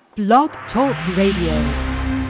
Blog Talk Radio.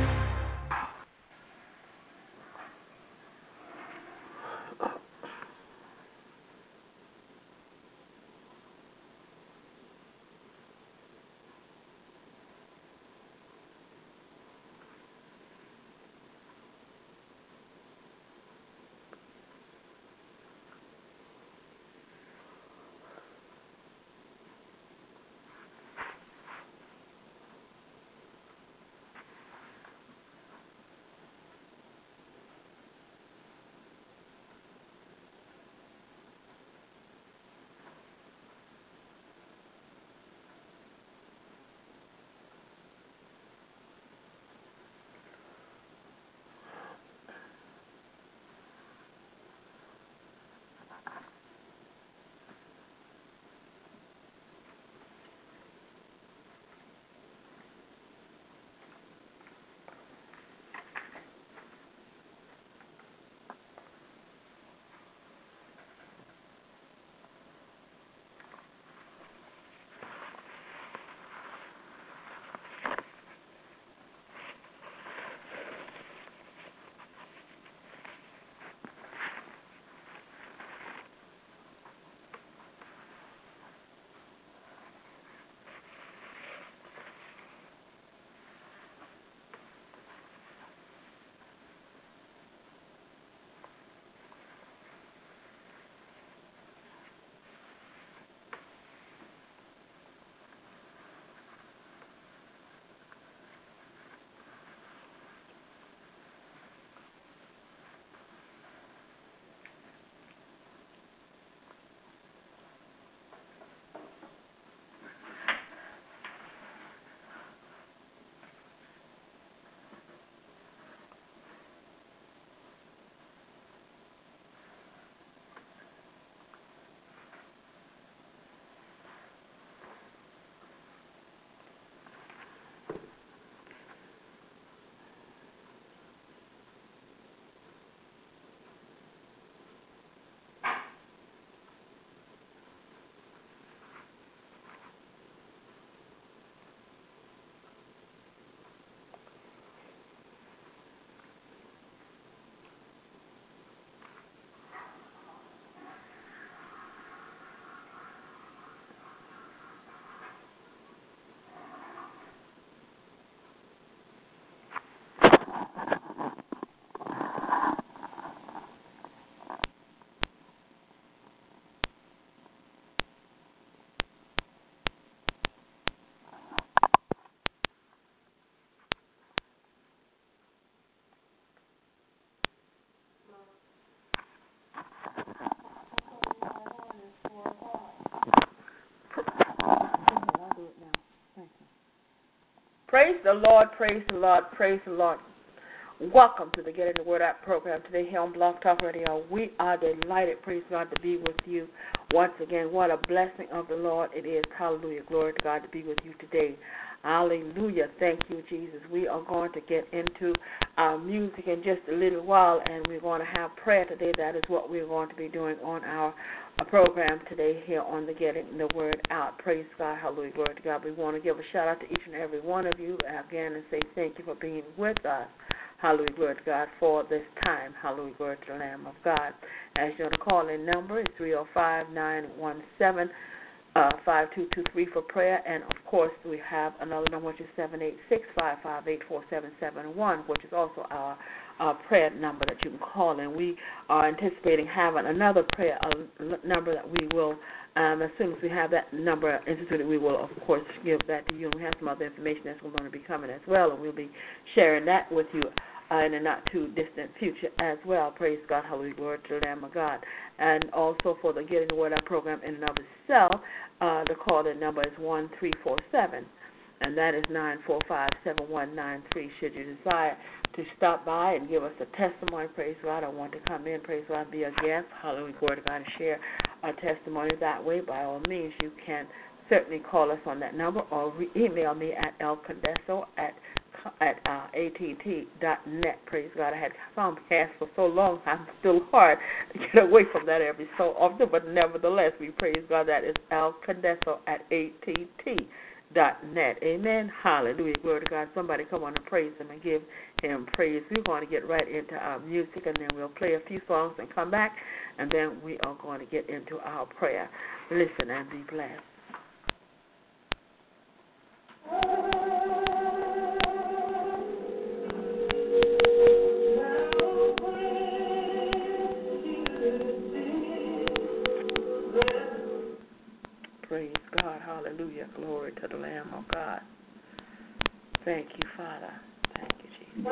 Praise the Lord, praise the Lord, praise the Lord. Welcome to the Getting the Word Out program today here on Blog Talk Radio. We are delighted, praise God, to be with you once again. What a blessing of the Lord it is. Hallelujah. Glory to God to be with you today. Hallelujah. Thank you, Jesus. We are going to get into our music in just a little while, and we're going to have prayer today. That is what we're going to be doing on our program today here on the Getting the Word Out. Praise God. Hallelujah. Glory to God. We want to give a shout out to each and every one of you again and say thank you for being with us. Hallelujah, glory to God, for this time. Hallelujah, glory to the Lamb of God. As you know, the call-in number is 305-917-5223 for prayer. And, of course, we have another number, which is 786-558-4771, which is also our prayer number that you can call in. We are anticipating having another prayer number that we will, as soon as we have that number instituted, we will, of course, give that to you. And we have some other information that's going to be coming as well, and we'll be sharing that with you in a not-too-distant future as well. Praise God. Hallelujah. Glory to the Lamb of God. And also for the Getting the Word Out program in and of itself, the call-in number is 1347, and that is 945-7193. Should you desire to stop by and give us a testimony, praise God, or want to come in, praise God, be a guest, hallelujah, glory to God, and share a testimony that way, by all means, you can certainly call us on that number or email me at att.net. Praise God. I had found past for so long, I'm still hard to get away from that every so often, but nevertheless, we praise God. That is alcondeso at att.net. net. Amen. Hallelujah. Glory to God. Somebody come on and praise him and give him praise. We're going to get right into our music, and then we'll play a few songs and come back, and then we are going to get into our prayer. Listen and be blessed. Praise God. Hallelujah. Glory to the Lamb of God. Thank you, Father. Thank you, Jesus.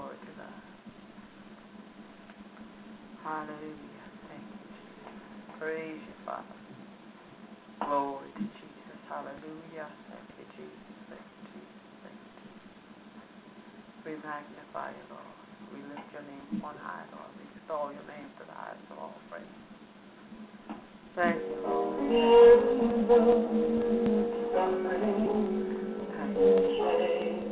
Glory to God. Hallelujah. Thank you, Jesus. Praise you, Father. Glory to Jesus. Hallelujah. Thank you, Jesus. Thank you, Jesus. Thank you, Jesus. We magnify you, Lord. We lift your name on high, Lord. We extol your name to the highest of all praise. Thank you, Lord. Thank you.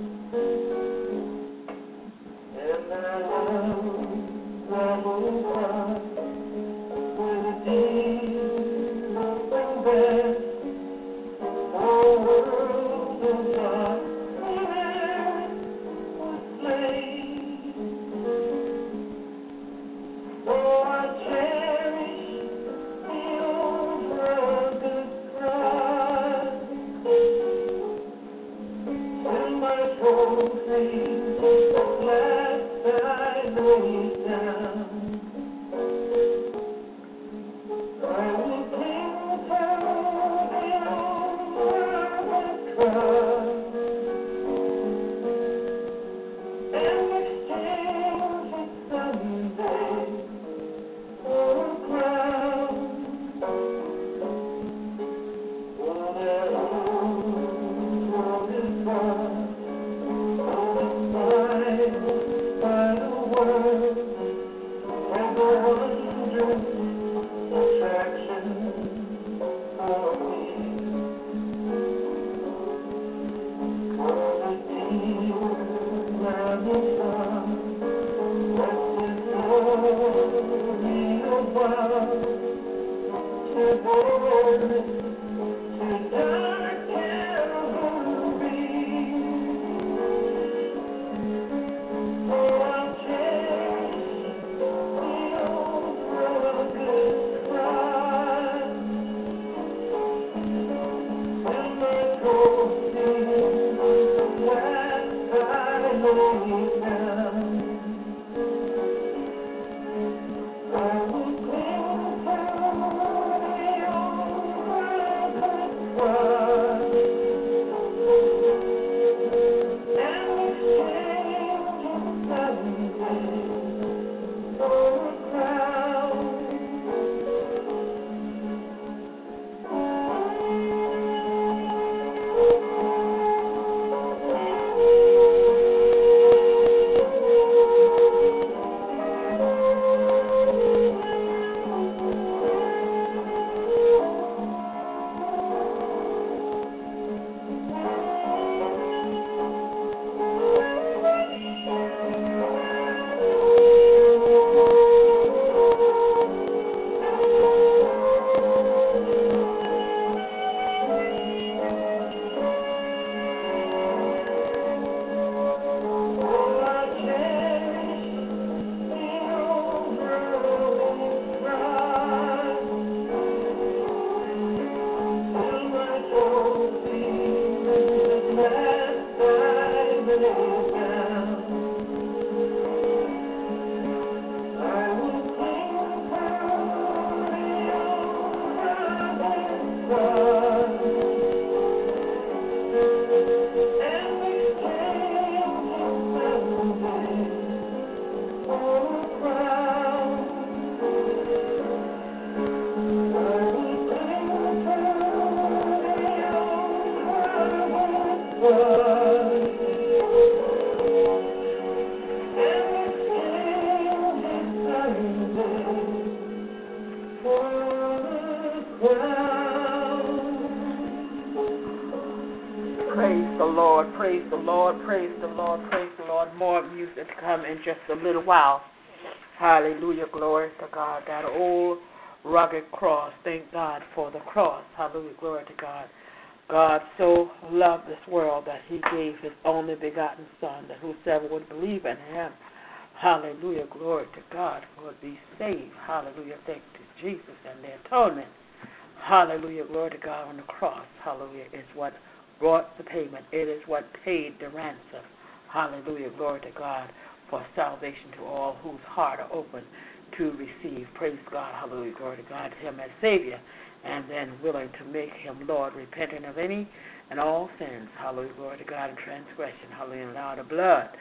Praise the Lord, praise the Lord, praise the Lord, praise the Lord. More music to come in just a little while. Hallelujah, glory to God. That old rugged cross, thank God for the cross. Hallelujah, glory to God. God so loved this world that he gave his only begotten Son, that whosoever would believe in him, hallelujah, glory to God, would be saved. Hallelujah, thank you, Jesus, and the atonement. Hallelujah, glory to God on the cross. Hallelujah, is what brought the payment. It is what paid the ransom. Hallelujah, glory to God, for salvation to all whose heart are open to receive. Praise God, hallelujah, glory to God, him as Savior, and then willing to make him Lord, repenting of any and all sins. Hallelujah, glory to God, and transgression. Hallelujah, and allow the blood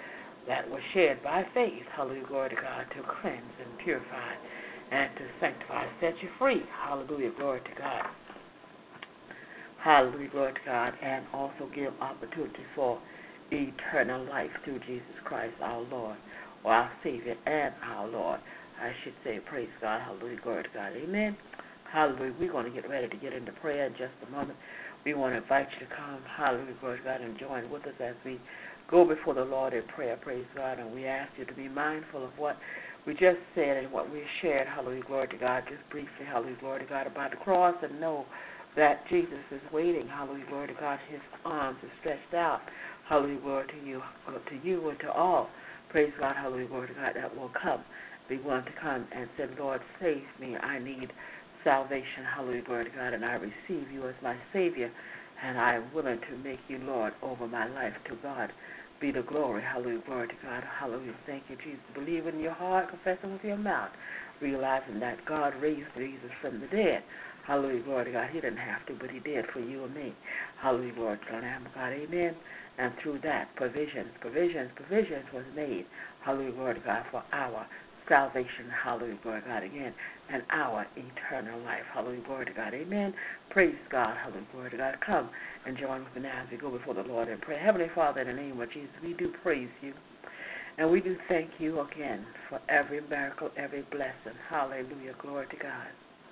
that was shed by faith, hallelujah, glory to God, to cleanse and purify and to sanctify, set you free, hallelujah, glory to God. Hallelujah, glory to God, and also give opportunity for eternal life through Jesus Christ, our Lord, or our Savior and our Lord. I should say, praise God, hallelujah, glory to God, amen. Hallelujah. We're going to get ready to get into prayer in just a moment. We want to invite you to come, hallelujah, glory to God, and join with us as we go before the Lord in prayer, praise God, and we ask you to be mindful of what we just said and what we shared, hallelujah, glory to God, just briefly, hallelujah, glory to God, about the cross, and know that Jesus is waiting, hallelujah, glory to God, his arms are stretched out, hallelujah, glory to you and to all, praise God, hallelujah, glory to God, that will come, be willing to come and say, Lord, save me, I need salvation, hallelujah, glory to God, and I receive you as my Savior, and I am willing to make you Lord over my life. To God be the glory, hallelujah, glory to God, hallelujah, thank you, Jesus. Believe in your heart, confessing with your mouth, realizing that God raised Jesus from the dead, hallelujah, glory to God. He didn't have to, but he did for you and me, hallelujah, glory to God, God, amen, and through that, provisions was made, hallelujah, glory to God, for our salvation, hallelujah, glory to God, again, and our eternal life, hallelujah, glory to God, amen, praise God, hallelujah, glory to God. Come and join with me now as we go before the Lord in prayer. Heavenly Father, in the name of Jesus, we do praise you, and we do thank you again for every miracle, every blessing, hallelujah, glory to God.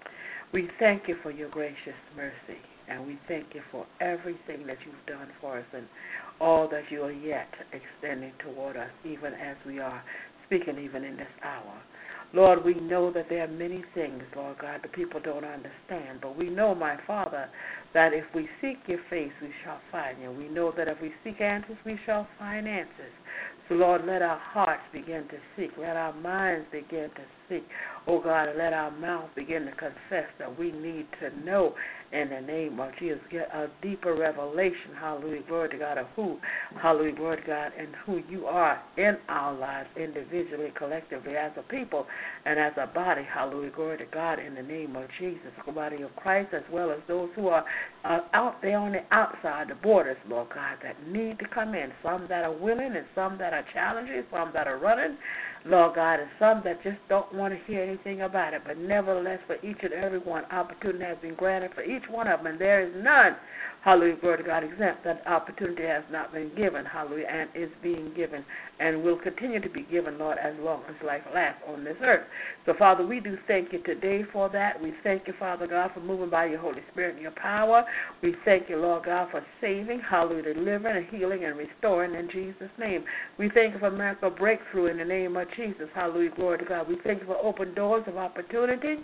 We thank you for your gracious mercy, and we thank you for everything that you've done for us and all that you are yet extending toward us, even as we are speaking even in this hour. Lord, we know that there are many things, Lord God, the people don't understand, but we know, my Father, that if we seek your face, we shall find you. We know that if we seek answers, we shall find answers. So, Lord, let our hearts begin to seek. Let our minds begin to seek. Oh, God, and let our mouth begin to confess that we need to know in the name of Jesus. Get a deeper revelation, hallelujah, glory to God, of who, hallelujah, glory to God, and who you are in our lives individually, collectively, as a people and as a body, hallelujah, glory to God, in the name of Jesus, the body of Christ, as well as those who are out there on the outside, the borders, Lord God, that need to come in, some that are willing and some that are challenging, some that are running, Lord God, and some that just don't want to hear anything about it. But nevertheless, for each and every one, opportunity has been granted for each one of them, and there is none, hallelujah, glory to God, exempt. That opportunity has not been given, hallelujah, and is being given, and will continue to be given, Lord, as long as life lasts on this earth. So, Father, we do thank you today for that. We thank you, Father God, for moving by your Holy Spirit and your power. We thank you, Lord God, for saving, hallelujah, delivering and healing and restoring in Jesus' name. We thank you for miracle breakthrough in the name of Jesus. Hallelujah, glory to God. We thank you for open doors of opportunity.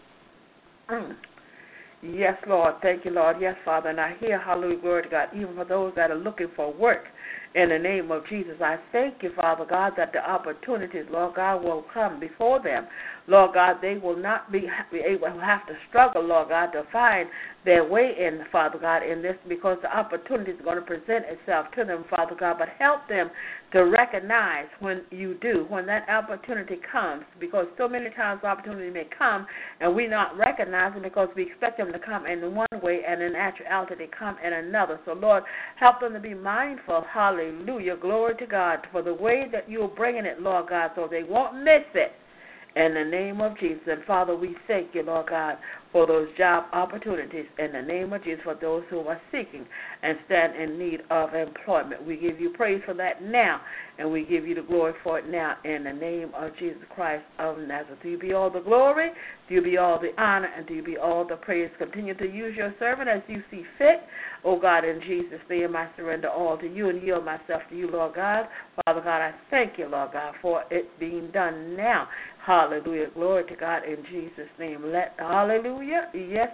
Yes, Lord. Thank you, Lord. Yes, Father. And I hear, hallelujah, glory to God, even for those that are looking for work in the name of Jesus. I thank you, Father God, that the opportunities, Lord God, will come before them. Lord God, they will not be able to have to struggle, Lord God, to find their way in, Father God, in this, because the opportunity is going to present itself to them, Father God, but help them to recognize when you do, when that opportunity comes, because so many times the opportunity may come and we not recognize them because we expect them to come in one way and in actuality they come in another. So, Lord, help them to be mindful, hallelujah, glory to God, for the way that you're bringing it, Lord God, so they won't miss it. In the name of Jesus. And Father, we thank you, Lord God, for those job opportunities in the name of Jesus for those who are seeking and stand in need of employment. We give you praise for that now, and we give you the glory for it now in the name of Jesus Christ of Nazareth. To you be all the glory, to you be all the honor, and to you be all the praise. Continue to use your servant as you see fit. Oh God, in Jesus' name, I surrender all to you and yield myself to you, Lord God. Father God, I thank you, Lord God, for it being done now. Hallelujah. Glory to God in Jesus' name. Hallelujah. Yes,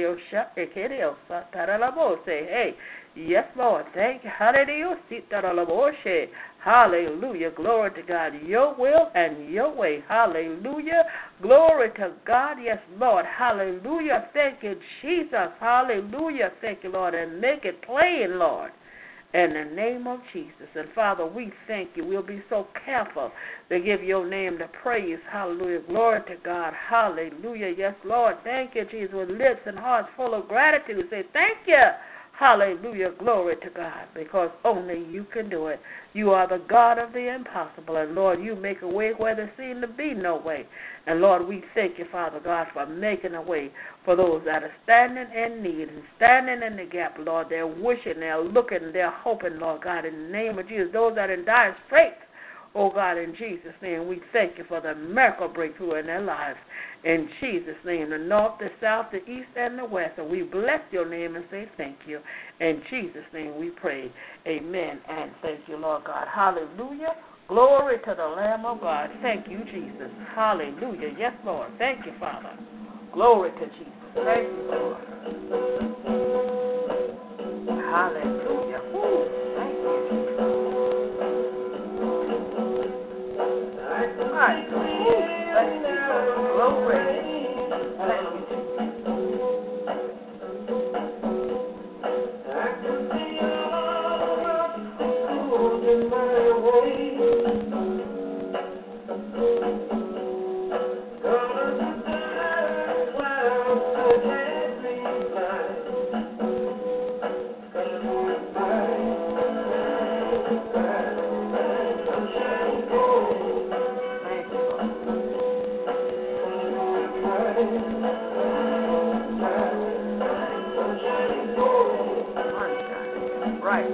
hey. Yes, Lord. Thank you. Hallelujah. Hallelujah. Glory to God. Your will and your way. Hallelujah. Glory to God. Yes, Lord. Hallelujah. Thank you, Jesus. Hallelujah. Thank you, Lord. And make it plain, Lord, in the name of Jesus. And Father, we thank you. We'll be so careful to give your name the praise. Hallelujah. Glory to God. Hallelujah. Yes, Lord. Thank you, Jesus. With lips and hearts full of gratitude, say thank you. Hallelujah. Glory to God, because only you can do it. You are the God of the impossible. And, Lord, you make a way where there seemed to be no way. And, Lord, we thank you, Father God, for making a way for those that are standing in need and standing in the gap, Lord. They're wishing, they're looking, they're hoping, Lord God, in the name of Jesus. Those that are in dire straits, oh, God, in Jesus' name, we thank you for the miracle breakthrough in their lives. In Jesus' name, the north, the south, the east, and the west. And we bless your name and say thank you. In Jesus' name we pray. Amen. And thank you, Lord God. Hallelujah. Glory to the Lamb of God. Thank you, Jesus. Hallelujah. Yes, Lord. Thank you, Father. Glory to Jesus. Thank you, Lord. Hallelujah. Woo. Thank you, Jesus. Right. Woo. Thank you, Lord. Glory. Thank you, Jesus. Right,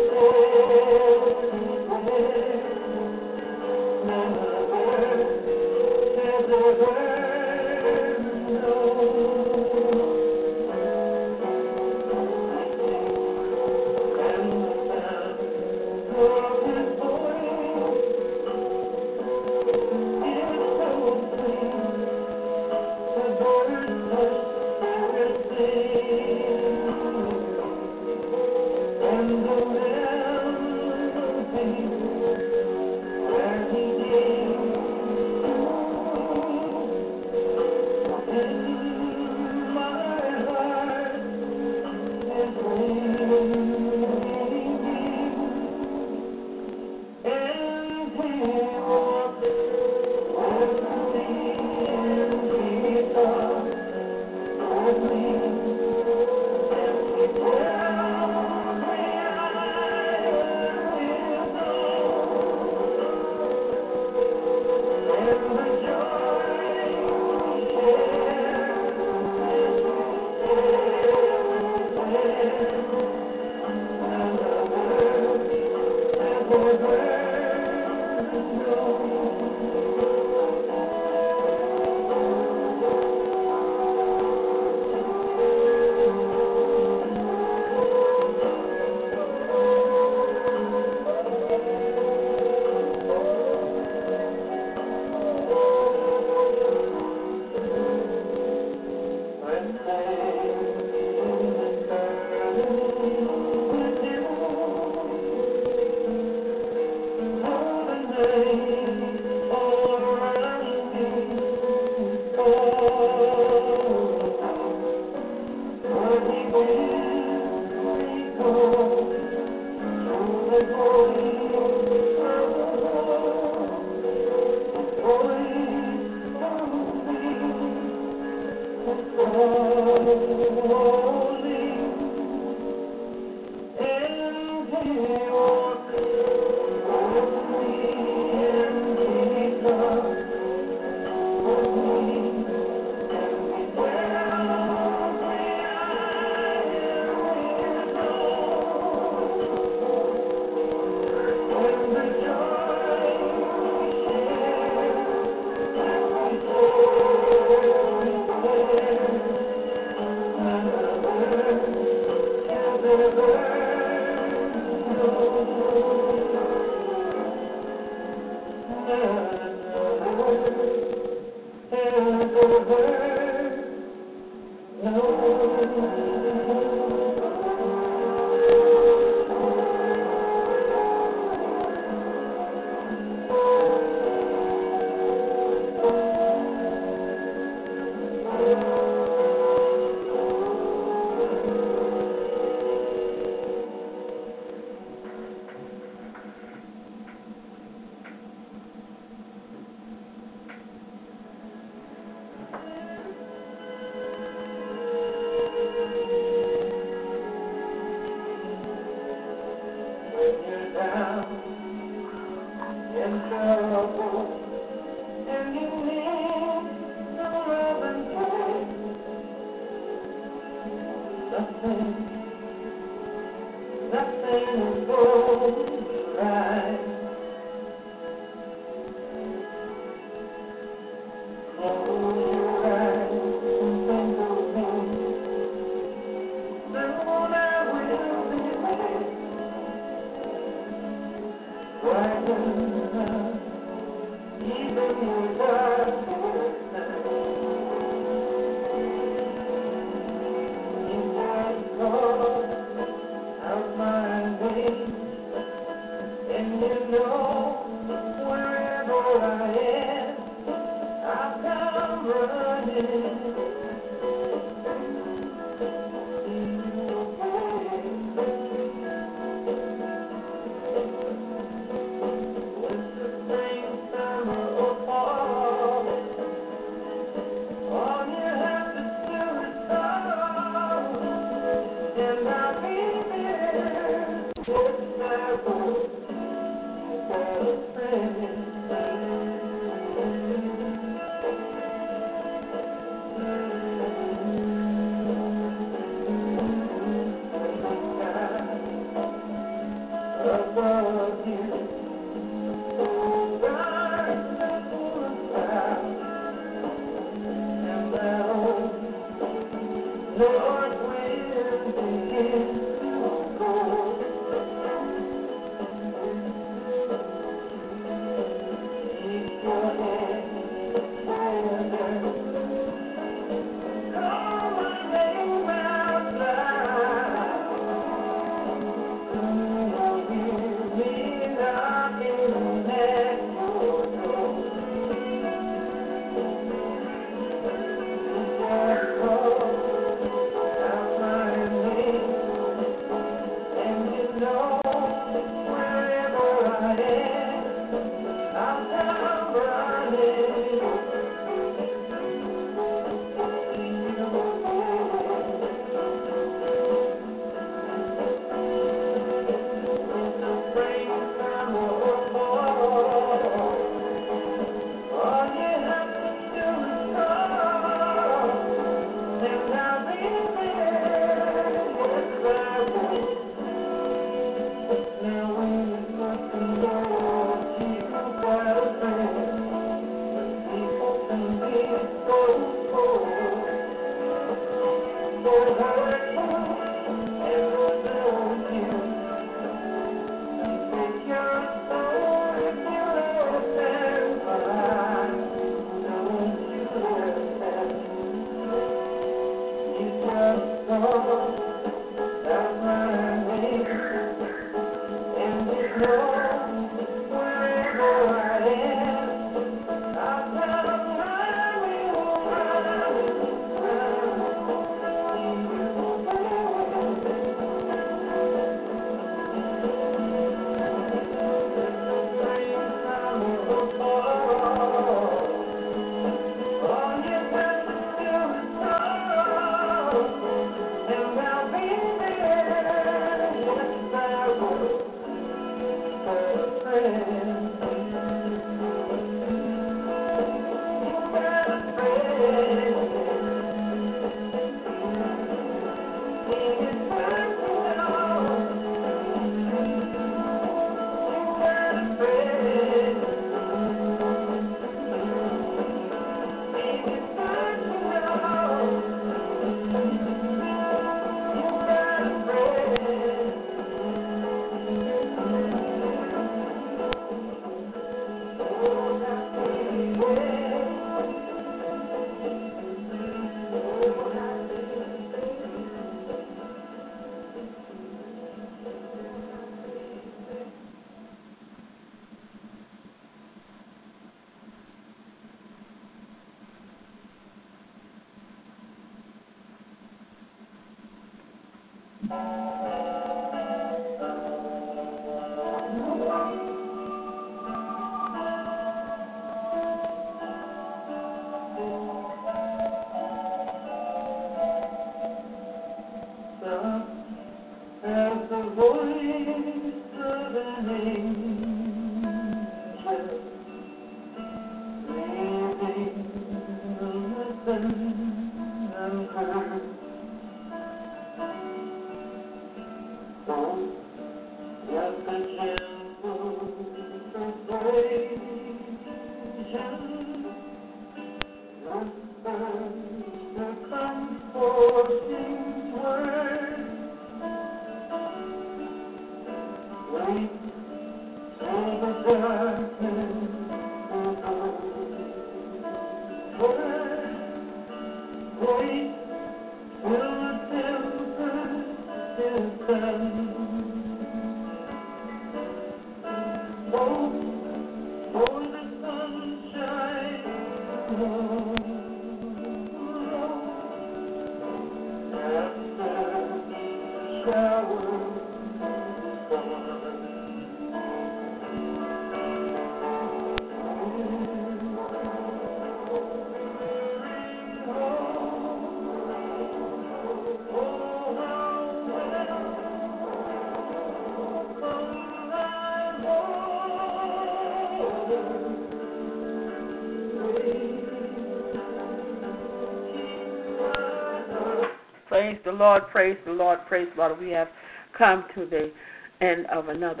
Praise the Lord, praise the Lord, praise the Lord. We have come to the end of another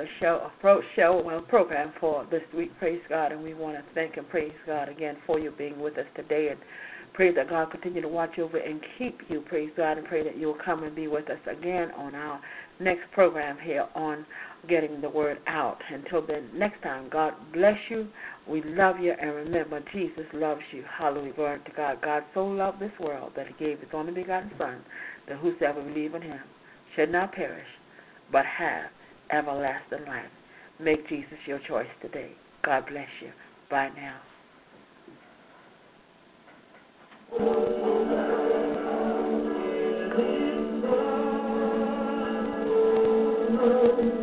program for this week, praise God, and we want to thank and praise God again for you being with us today, and pray that God continue to watch over and keep you, praise God, and pray that you'll come and be with us again on our next program here on Getting the Word Out. Until then, next time, God bless you. We love you, and remember, Jesus loves you. Hallelujah, glory to God. God so loved this world that he gave his only begotten Son, that whosoever believe in him should not perish, but have everlasting life. Make Jesus your choice today. God bless you. Bye now.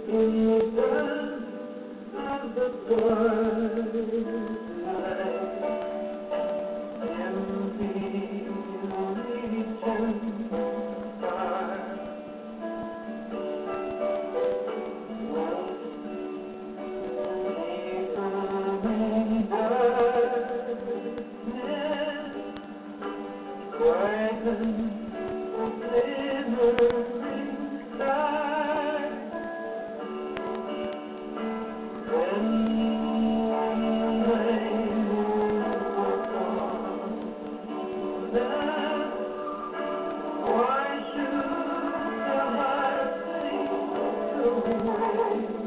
Why should the heart sing away?